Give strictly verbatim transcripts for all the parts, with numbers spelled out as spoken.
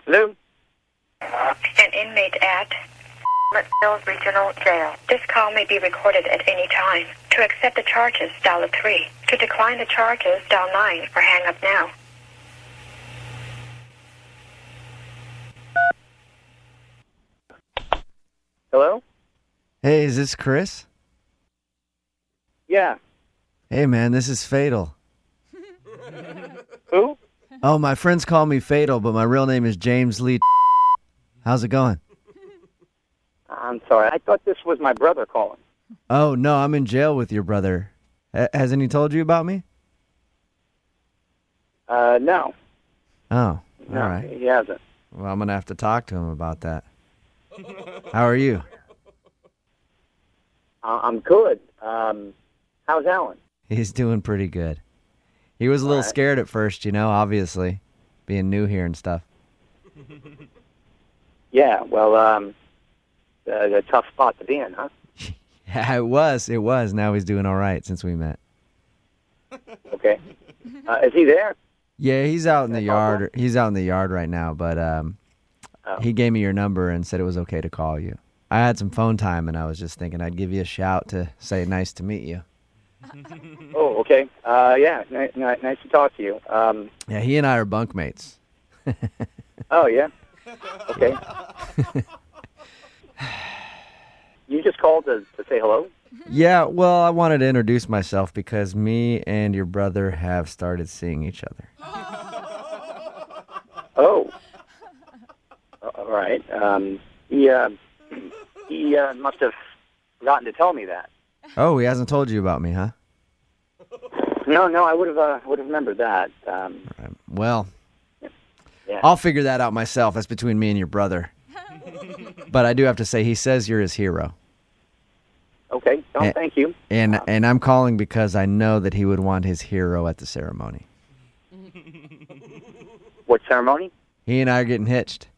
Hello? An inmate at Mills Regional Jail. This call may be recorded at any time. To accept the charges, dial a three. To decline the charges, dial nine or hang up now. Hello? Hey, is this Chris? Yeah. Hey, man, this is Fatal. Who? Oh, my friends call me Fatal, but my real name is James Lee. How's it going? I'm sorry. I thought this was my brother calling. Oh, no, I'm in jail with your brother. H- hasn't he told you about me? Uh, no. Oh, No, all right. he hasn't. Well, I'm going to have to talk to him about that. How are you? Uh, I'm good. Um, how's Alan? He's doing pretty good. He was a little All right. scared at first, you know, obviously, being new here and stuff. Yeah, well, um, uh, a tough spot to be in, huh? Yeah, it was. It was. Now he's doing all right since we met. Okay. Uh, is he there? Yeah, he's out in the That's yard. awful. He's out in the yard right now, but um, Oh. he gave me your number and said it was okay to call you. I had some phone time, and I was just thinking I'd give you a shout to say nice to meet you. Oh, okay. Uh, yeah, ni- ni- nice to talk to you. Um, Yeah, he and I are bunkmates. oh, yeah? Okay. You just called to, to say hello? Yeah, well, I wanted to introduce myself because me and your brother have started seeing each other. Oh. All right. Um, he uh, he uh, must have forgotten to tell me that. Oh, he hasn't told you about me, huh? No, no, I would have uh, would have remembered that. Um, Right. Well, yeah. I'll figure that out myself. That's between me and your brother. But I do have to say, he says you're his hero. Okay. Oh, Eh, thank you. And Um, and I'm calling because I know that he would want his hero at the ceremony. What ceremony? He and I are getting hitched.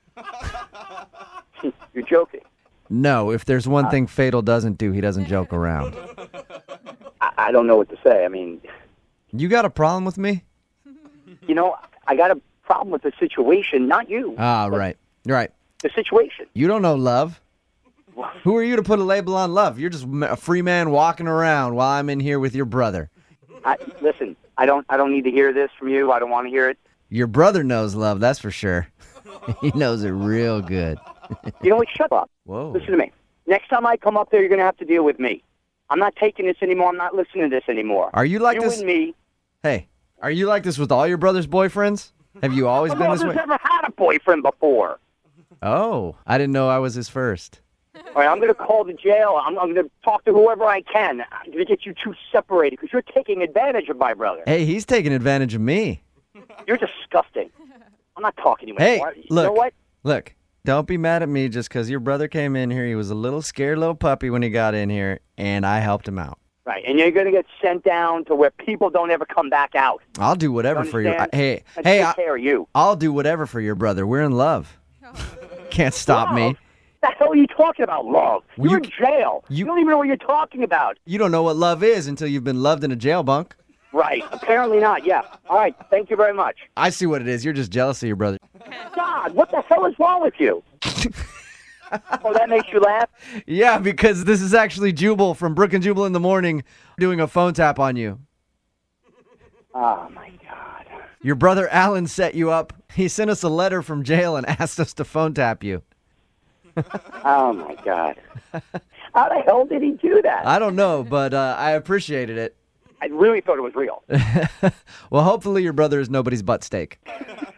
You're joking. No, if there's one thing Fatal doesn't do, he doesn't joke around. I, I don't know what to say. I mean, You got a problem with me? you know, I got a problem with the situation, not you. Ah, but right. Right. The situation. You don't know love. Who are you to put a label on love? You're just a free man walking around while I'm in here with your brother. I, listen, I don't I don't need to hear this from you. I don't want to hear it. Your brother knows love, that's for sure. He knows it real good. You know what? Shut up. Whoa. Listen to me. Next time I come up there, you're going to have to deal with me. I'm not taking this anymore. I'm not listening to this anymore. Are you like you this? and me. Hey, are you like this with all your brother's boyfriends? Have you always My been this brother's way? never had a boyfriend before. Oh, I didn't know I was his first. All right, I'm going to call the jail. I'm, I'm going to talk to whoever I can to get you two separated because you're taking advantage of my brother. Hey, he's taking advantage of me. You're disgusting. I'm not talking to you Hey, anymore. You look. know what? Look, don't be mad at me just because your brother came in here. He was a little scared little puppy when he got in here, and I helped him out. Right, and you're going to get sent down to where people don't ever come back out. I'll do whatever You for you. I, understand? hey, I hey, take I, care of you. I'll do whatever for your brother. We're in love. Can't stop me. Love? The hell are you talking about, love? Well, You're you- in jail. you- You don't even know what you're talking about. You don't know what love is until you've been loved in a jail bunk. Right, apparently not, yeah. All right, thank you very much. I see what it is. You're just jealous of your brother. God, what the hell is wrong with you? Oh, that makes you laugh? Yeah, because this is actually Jubal from Brook and Jubal in the Morning doing a phone tap on you. Oh, my God. Your brother Alan set you up. He sent us a letter from jail and asked us to phone tap you. Oh, my God. How the hell did he do that? I don't know, but uh, I appreciated it. I really thought it was real. Well, hopefully your brother is nobody's butt steak.